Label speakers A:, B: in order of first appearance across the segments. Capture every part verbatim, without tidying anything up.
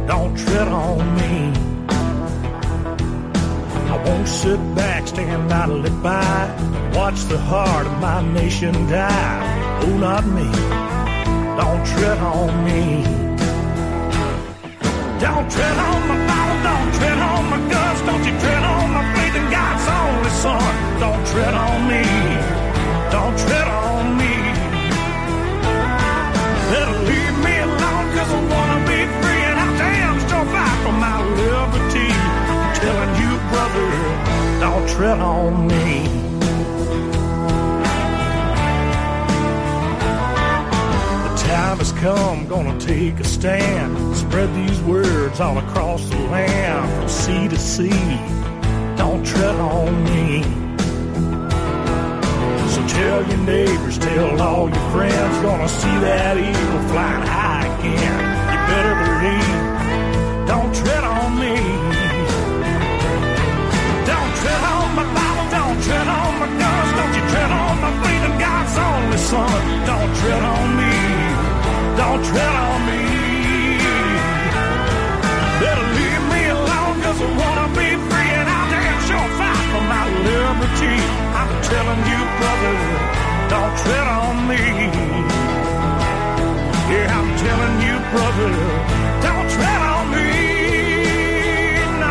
A: don't tread on me. I won't sit back, stand idly by, watch the heart of my nation die. Oh, not me, don't tread on me. Don't tread on my Bible, don't tread on my guts, don't you tread on my faith in God's only Son. Don't tread on me, don't tread on me. Better leave me alone, cause I wanna be free, and I damn sure fight for my liberty. I'm telling you, brother, don't tread on me. The time has come, gonna take a stand, spread these words all across the land, from sea to sea. Don't tread on me. So tell your neighbors, tell all your friends, gonna see that eagle flying high again. You better believe, don't tread on me. Don't tread on my Bible, don't tread on my guns, don't you tread on my faith in God's only Son. Don't tread on me, don't tread on me. Better leave me alone, cause I wanna be free, and I'll damn sure fight for my liberty. I'm telling you, brother, don't tread on me. Yeah, I'm telling you, brother, don't tread on me. No.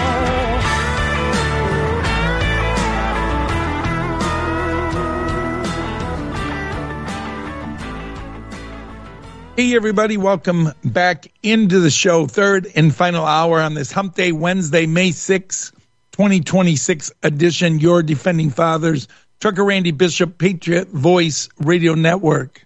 B: Hey, everybody, welcome back into the show. Third and final hour on this Hump Day, Wednesday, May sixth, twenty twenty-six edition. Your Defending Fathers, Trucker Randy Bishop, Patriot Voice Radio Network.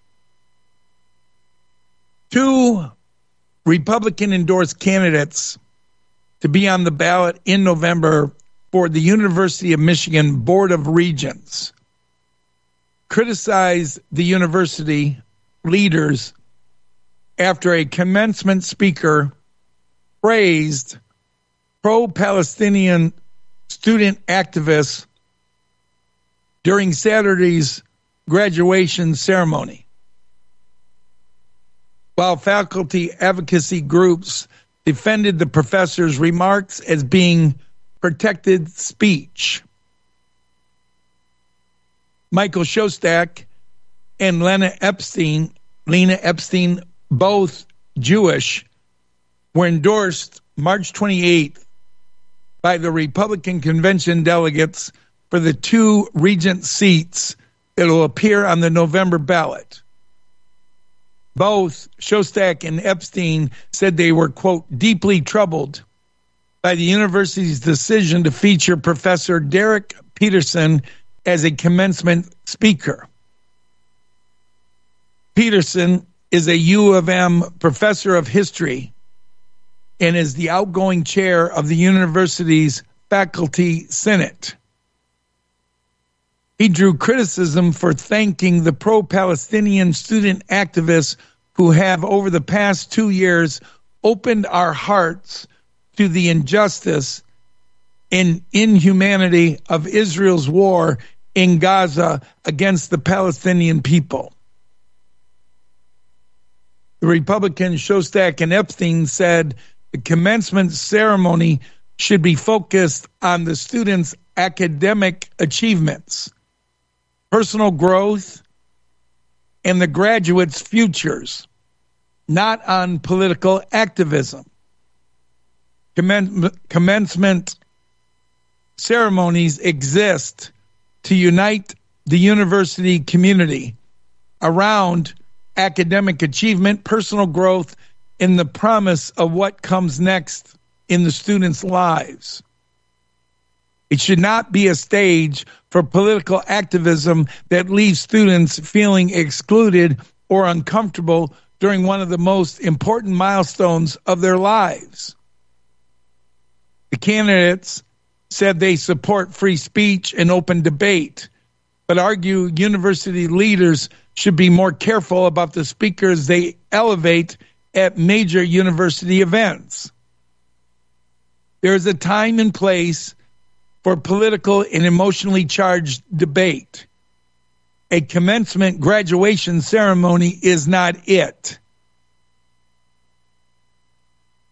B: Two Republican-endorsed candidates to be on the ballot in November for the University of Michigan Board of Regents criticized the university leaders after a commencement speaker praised pro-Palestinian student activists during Saturday's graduation ceremony, while faculty advocacy groups defended the professor's remarks as being protected speech. Michael Shostak and Lena Epstein, Lena Epstein, both Jewish, were endorsed March twenty-eighth by the Republican convention delegates for the two regent seats that will appear on the November ballot. Both Shostak and Epstein said they were, quote, deeply troubled by the university's decision to feature Professor Derek Peterson as a commencement speaker. Peterson is a U of M professor of history and is the outgoing chair of the university's faculty senate. He drew criticism for thanking the pro-Palestinian student activists who have, over the past two years, opened our hearts to the injustice and inhumanity of Israel's war in Gaza against the Palestinian people. The Republicans Shostak and Epstein said the commencement ceremony should be focused on the students' academic achievements, personal growth, and the graduates' futures, not on political activism. Commen- commencement ceremonies exist to unite the university community around academic achievement, personal growth, and the promise of what comes next in the students' lives. It should not be a stage for political activism that leaves students feeling excluded or uncomfortable during one of the most important milestones of their lives. The candidates said they support free speech and open debate, but argue university leaders should be more careful about the speakers they elevate at major university events. There is a time and place for political and emotionally charged debate. A commencement graduation ceremony is not it.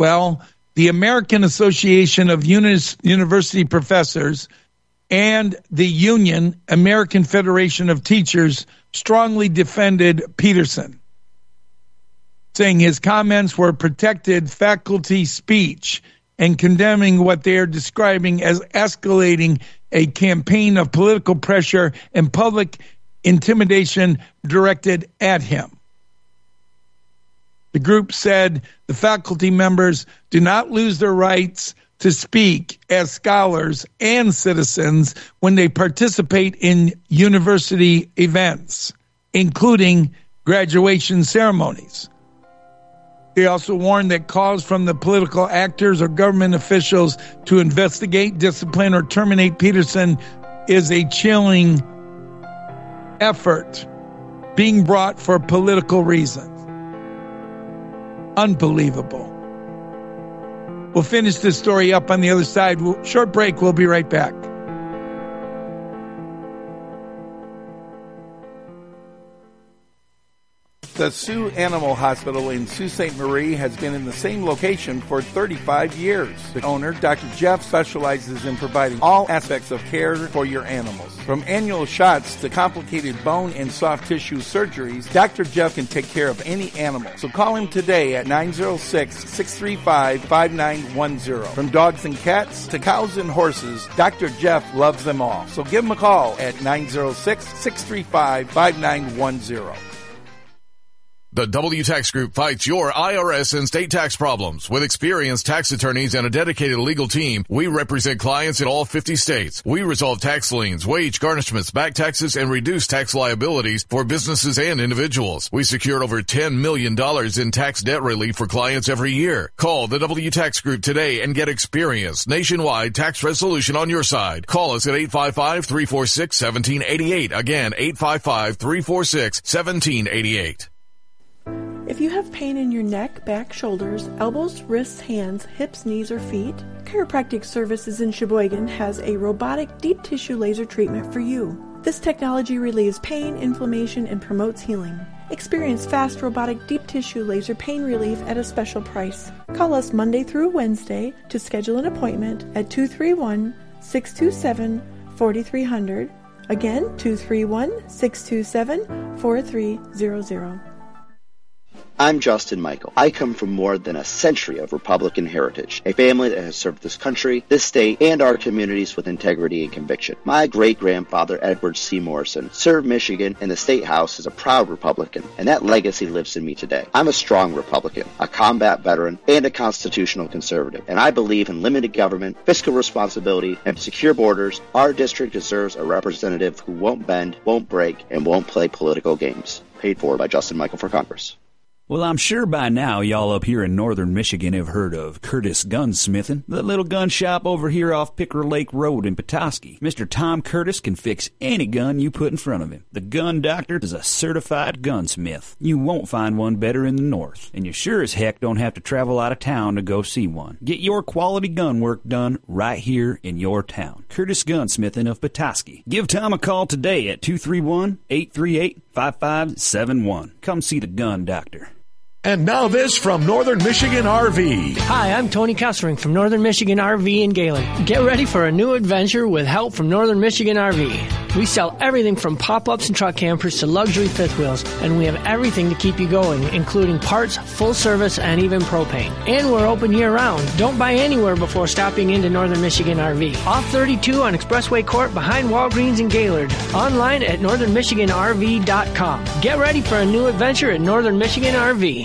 B: Well, the American Association of Unis- University Professors and the union, American Federation of Teachers, strongly defended Peterson, saying his comments were protected faculty speech and condemning what they are describing as escalating a campaign of political pressure and public intimidation directed at him. The group said the faculty members do not lose their rights to speak as scholars and citizens when they participate in university events, including graduation ceremonies. They also warned that calls from the political actors or government officials to investigate, discipline, or terminate Peterson is a chilling effort being brought for political reasons. Unbelievable. We'll finish this story up on the other side. Short break. We'll be right back.
C: The Sioux Animal Hospital in Sault Ste. Marie has been in the same location for thirty-five years. The owner, Doctor Jeff, specializes in providing all aspects of care for your animals. From annual shots to complicated bone and soft tissue surgeries, Doctor Jeff can take care of any animal. So call him today at nine oh six, six three five, five nine one zero. From dogs and cats to cows and horses, Doctor Jeff loves them all. So give him a call at nine oh six, six three five, five nine one zero.
D: The W Tax Group fights your I R S and state tax problems. With experienced tax attorneys and a dedicated legal team, we represent clients in all fifty states. We resolve tax liens, wage garnishments, back taxes, and reduce tax liabilities for businesses and individuals. We secured over ten million dollars in tax debt relief for clients every year. Call the W Tax Group today and get experienced nationwide tax resolution on your side. Call us at eight five five, three four six, one seven eight eight. Again, eight five five, three four six, one seven eight eight.
E: If you have pain in your neck, back, shoulders, elbows, wrists, hands, hips, knees, or feet, Chiropractic Services in Sheboygan has a robotic deep tissue laser treatment for you. This technology relieves pain, inflammation, and promotes healing. Experience fast robotic deep tissue laser pain relief at a special price. Call us Monday through Wednesday to schedule an appointment at two three one, six two seven, four three zero zero. Again, two three one, six two seven, four three zero zero.
F: I'm Justin Michael. I come from more than a century of Republican heritage, a family that has served this country, this state, and our communities with integrity and conviction. My great-grandfather, Edward C. Morrison, served Michigan in the State House as a proud Republican, and that legacy lives in me today. I'm a strong Republican, a combat veteran, and a constitutional conservative, and I believe in limited government, fiscal responsibility, and secure borders. Our district deserves a representative who won't bend, won't break, and won't play political games. Paid for by Justin Michael for Congress.
G: Well, I'm sure by now y'all up here in northern Michigan have heard of Curtis Gunsmithing, the little gun shop over here off Picker Lake Road in Petoskey. Mister Tom Curtis can fix any gun you put in front of him. The Gun Doctor is a certified gunsmith. You won't find one better in the north, and you sure as heck don't have to travel out of town to go see one. Get your quality gun work done right here in your town. Curtis Gunsmithing of Petoskey. Give Tom a call today at two three one, eight three eight, five five seven one. Come see the Gun Doctor.
H: And now this from Northern Michigan R V.
I: Hi, I'm Tony Kessering from Northern Michigan R V in Gaylord. Get ready for a new adventure with help from Northern Michigan R V. We sell everything from pop-ups and truck campers to luxury fifth wheels, and we have everything to keep you going, including parts, full service, and even propane. And we're open year-round. Don't buy anywhere before stopping into Northern Michigan R V. Off thirty-two on Expressway Court behind Walgreens in Gaylord. Online at northern michigan r v dot com. Get ready for a new adventure at Northern Michigan R V.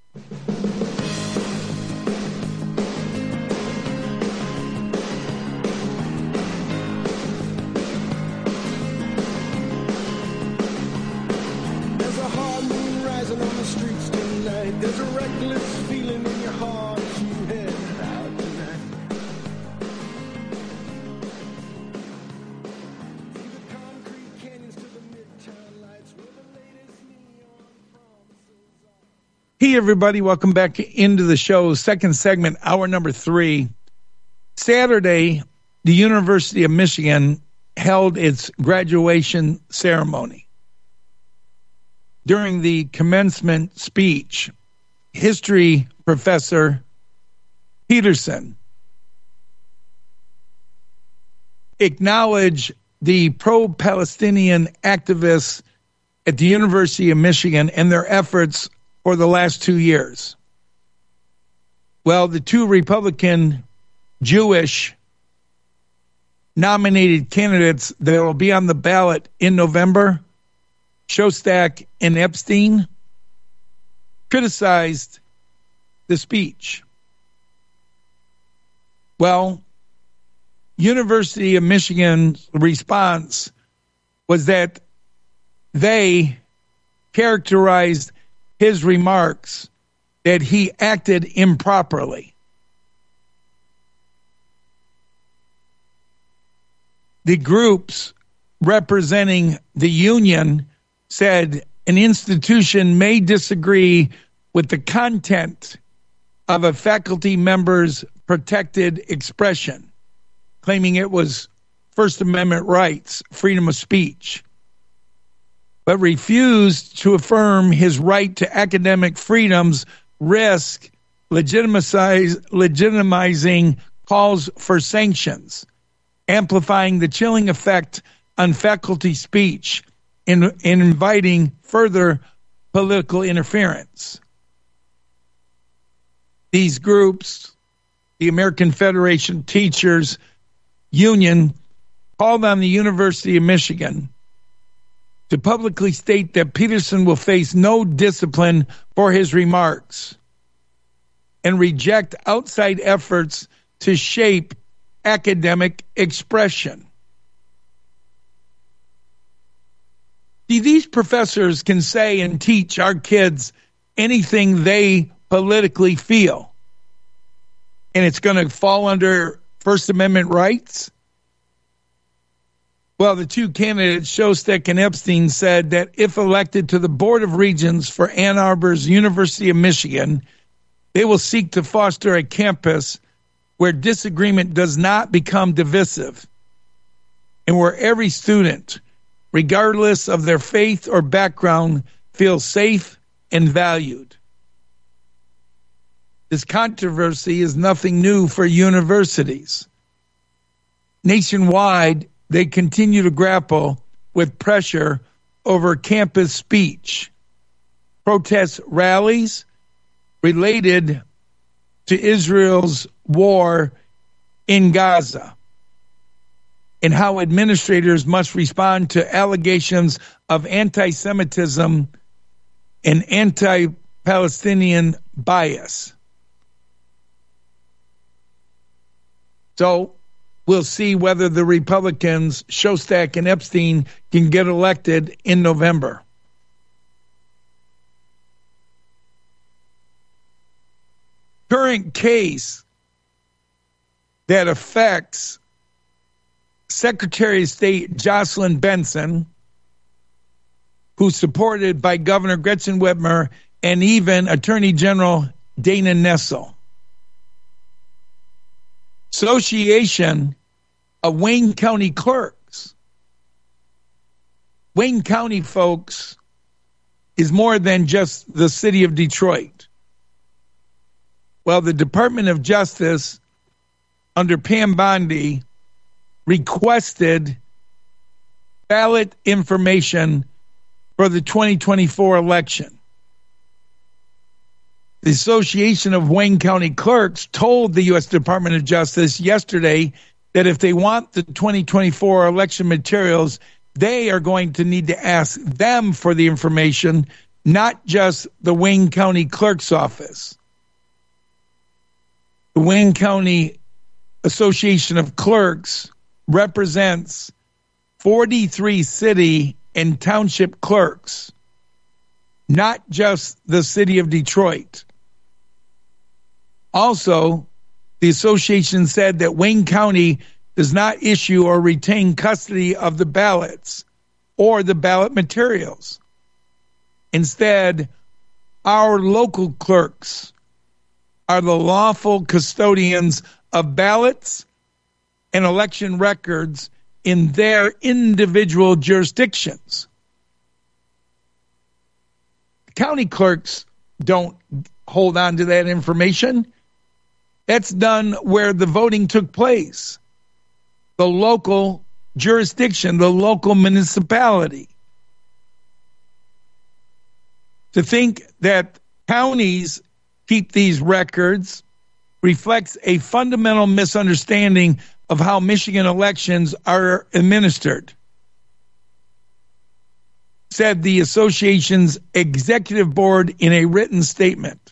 B: Hey, everybody. Welcome back into the show. Second segment, hour number three. Saturday, the University of Michigan held its graduation ceremony. During the commencement speech, history professor Peterson acknowledged the pro-Palestinian activists at the University of Michigan and their efforts for the last two years. Well, the two Republican Jewish nominated candidates that will be on the ballot in November, Shostak and Epstein, criticized the speech. Well, University of Michigan's response was that they characterized his remarks that he acted improperly. The groups representing the union said an institution may disagree with the content of a faculty member's protected expression, claiming it was First Amendment rights, freedom of speech, but refused to affirm his right to academic freedoms risk legitimizing calls for sanctions, amplifying the chilling effect on faculty speech and in, in inviting further political interference. These groups, the American Federation Teachers Union, called on the University of Michigan to publicly state that Peterson will face no discipline for his remarks and reject outside efforts to shape academic expression. See, these professors can say and teach our kids anything they politically feel, and it's going to fall under First Amendment rights. Well, the two candidates, Shostak and Epstein, said that if elected to the Board of Regents for Ann Arbor's University of Michigan, they will seek to foster a campus where disagreement does not become divisive and where every student, regardless of their faith or background, feels safe and valued. This controversy is nothing new for universities. Nationwide, they continue to grapple with pressure over campus speech, protest rallies related to Israel's war in Gaza, and how administrators must respond to allegations of anti-Semitism and anti-Palestinian bias. So we'll see whether the Republicans, Shostak and Epstein, can get elected in November. Current case that affects Secretary of State Jocelyn Benson, who's supported by Governor Gretchen Whitmer and even Attorney General Dana Nessel. Association of Wayne County Clerks. Wayne County, folks, is more than just the city of Detroit. Well, the Department of Justice, under Pam Bondi, requested ballot information for the twenty twenty-four election. The Association of Wayne County Clerks told the U S Department of Justice yesterday that if they want the twenty twenty-four election materials, they are going to need to ask them for the information, not just the Wayne County Clerk's office. The Wayne County Association of Clerks represents forty-three city and township clerks, not just the city of Detroit. Also, the association said that Wayne County does not issue or retain custody of the ballots or the ballot materials. Instead, our local clerks are the lawful custodians of ballots and election records in their individual jurisdictions. County clerks don't hold on to that information. That's done where the voting took place, the local jurisdiction, the local municipality. To think that counties keep these records reflects a fundamental misunderstanding of how Michigan elections are administered, said the association's executive board in a written statement.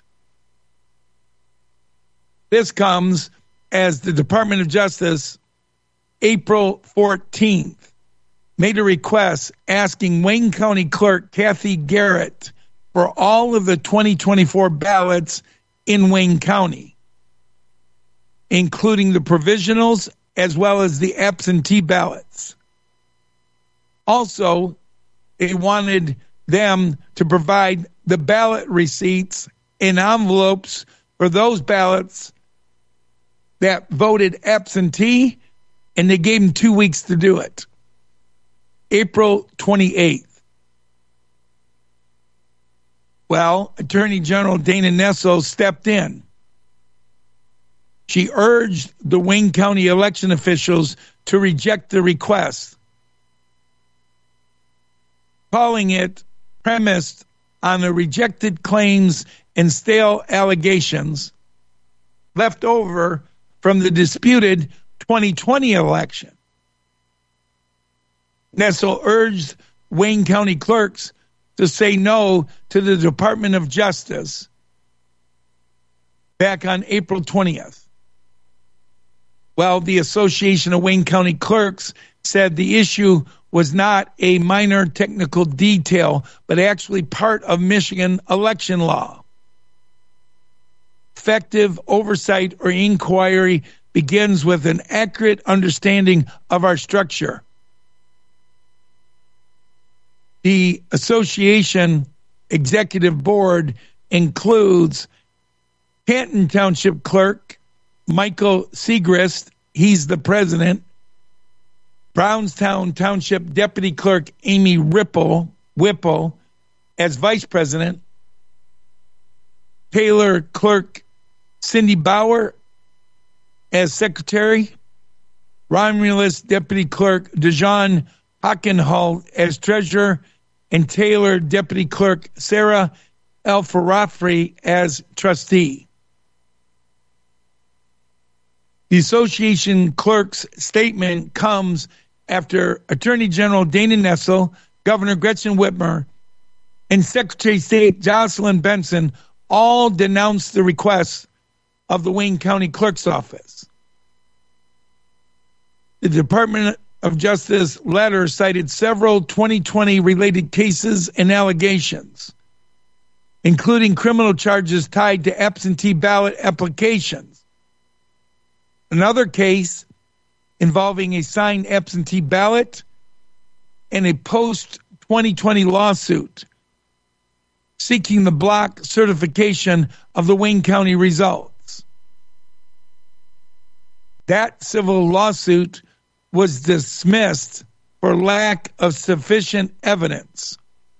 B: This comes as the Department of Justice, April fourteenth, made a request asking Wayne County Clerk Kathy Garrett for all of the twenty twenty-four ballots in Wayne County, including the provisionals as well as the absentee ballots. Also, they wanted them to provide the ballot receipts in envelopes for those ballots that voted absentee, and they gave them two weeks to do it. April twenty-eighth. Well, Attorney General Dana Nessel stepped in. She urged the Wayne County election officials to reject the request, calling it premised on the rejected claims and stale allegations left over from the disputed twenty twenty election. Nessel urged Wayne County clerks to say no to the Department of Justice back on April twentieth. Well, the Association of Wayne County Clerks said the issue was not a minor technical detail, but actually part of Michigan election law. Effective oversight or inquiry begins with an accurate understanding of our structure. The association executive board includes Canton Township Clerk Michael Segrist, he's the president. Brownstown Township Deputy Clerk Amy Ripple, Whipple as vice president. Taylor Clerk Cindy Bauer as secretary. Romulus Deputy Clerk Dejan Hockenhall as treasurer, and Taylor Deputy Clerk Sarah El-Farafri as trustee. The association clerk's statement comes after Attorney General Dana Nessel, Governor Gretchen Whitmer, and Secretary of State Jocelyn Benson all denounced the request of the Wayne County Clerk's Office. The Department of Justice letter cited several twenty twenty related cases and allegations, including criminal charges tied to absentee ballot applications. Another case involving a signed absentee ballot and a post twenty twenty lawsuit seeking the block certification of the Wayne County results. That civil lawsuit was dismissed for lack of sufficient evidence.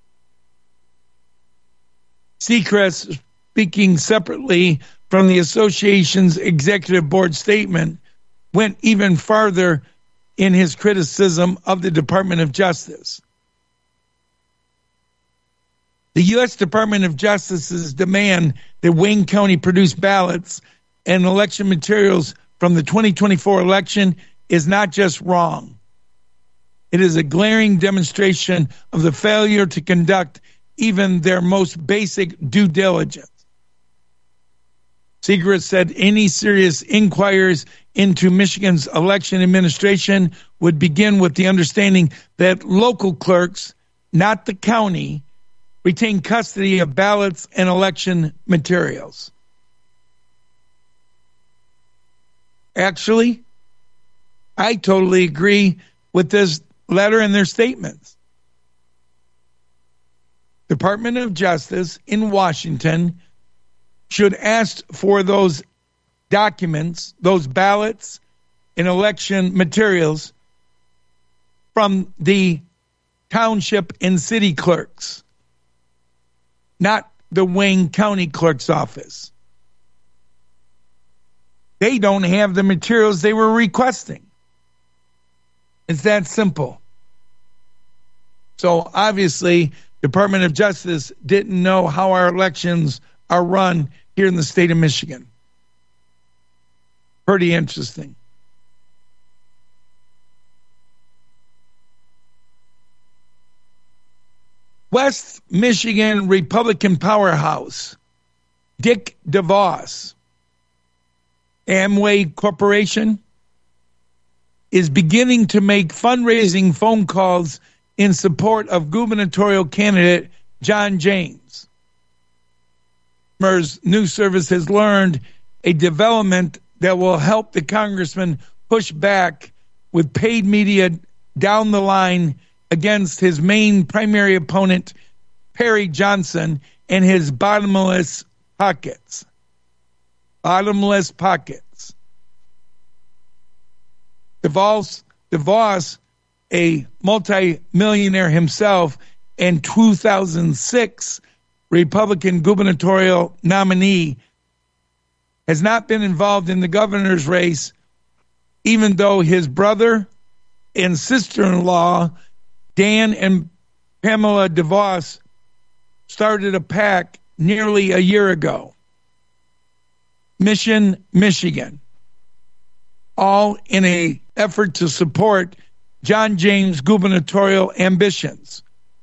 B: Seacrest, speaking separately from the association's executive board statement, went even farther in his criticism of the Department of Justice. The U S Department of Justice's demand that Wayne County produce ballots and election materials from the twenty twenty-four election is not just wrong. It is a glaring demonstration of the failure to conduct even their most basic due diligence. Segrist said any serious inquiries into Michigan's election administration would begin with the understanding that local clerks, not the county, retain custody of ballots and election materials. Actually, I totally agree with this letter and their statements. Department of Justice in Washington should ask for those documents, those ballots and election materials from the township and city clerks, not the Wayne County Clerk's Office. they don't have the materials they were requesting. It's that simple. So obviously, Department of Justice didn't know how our elections are run here in the state of Michigan. Pretty interesting. West Michigan Republican powerhouse, Dick DeVos, Amway Corporation, is beginning to make fundraising phone calls in support of gubernatorial candidate John James. MERS News Service has learned a development that will help the congressman push back with paid media down the line against his main primary opponent, Perry Johnson, and his bottomless pockets. Bottomless pockets. DeVos, DeVos, a multi-millionaire himself, and two thousand six Republican gubernatorial nominee, has not been involved in the governor's race, even though his brother and sister-in-law, Dan and Pamela DeVos, started a PAC nearly a year ago. Mission, Michigan, all in an effort to support John James' gubernatorial ambitions.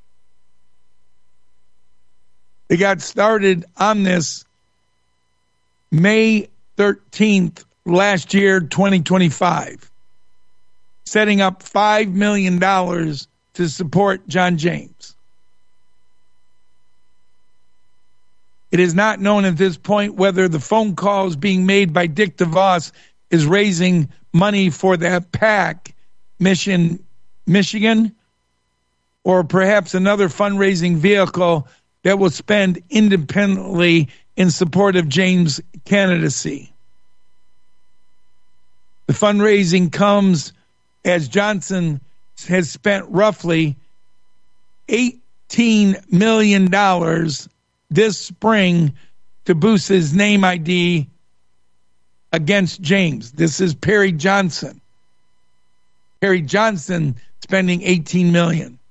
B: They got started on this May thirteenth last year, twenty twenty-five, setting up five million dollars to support John James. It is not known at this point whether the phone calls being made by Dick DeVos is raising money for that PAC, Mission, Michigan, or perhaps another fundraising vehicle that will spend independently in support of James' candidacy. The fundraising comes as Johnson has spent roughly eighteen million dollars this spring to boost his name I D against James. This is Perry Johnson. Perry Johnson spending eighteen million dollars.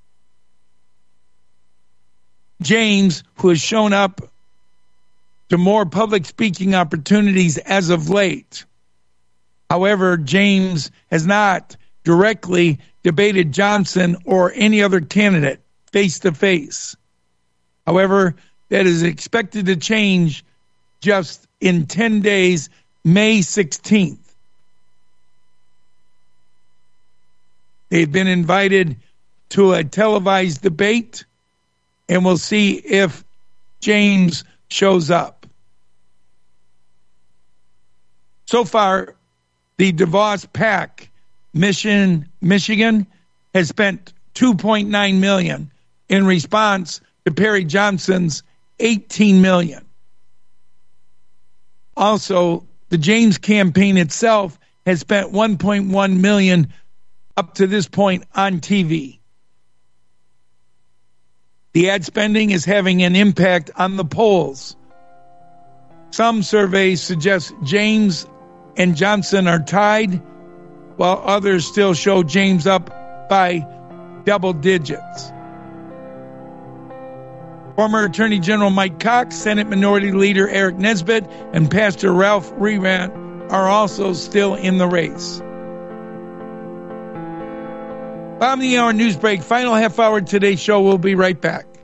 B: James, who has shown up to more public speaking opportunities as of late. However, James has not directly debated Johnson or any other candidate face to face. However, that is expected to change just in ten days, May sixteenth. They've been invited to a televised debate, and we'll see if James shows up. So far, the DeVos PAC, Mission, Michigan, has spent two point nine million dollars in response to Perry Johnson's eighteen million dollars. Also, the James campaign itself has spent one point one million dollars up to this point on T V. The ad spending is having an impact on the polls. Some surveys suggest James and Johnson are tied, while others still show James up by double digits. Former Attorney General Mike Cox, Senate Minority Leader Eric Nesbitt, and Pastor Ralph Rerant are also still in the race. Bottom of the hour news break. Final half hour of today's show. We'll be right back.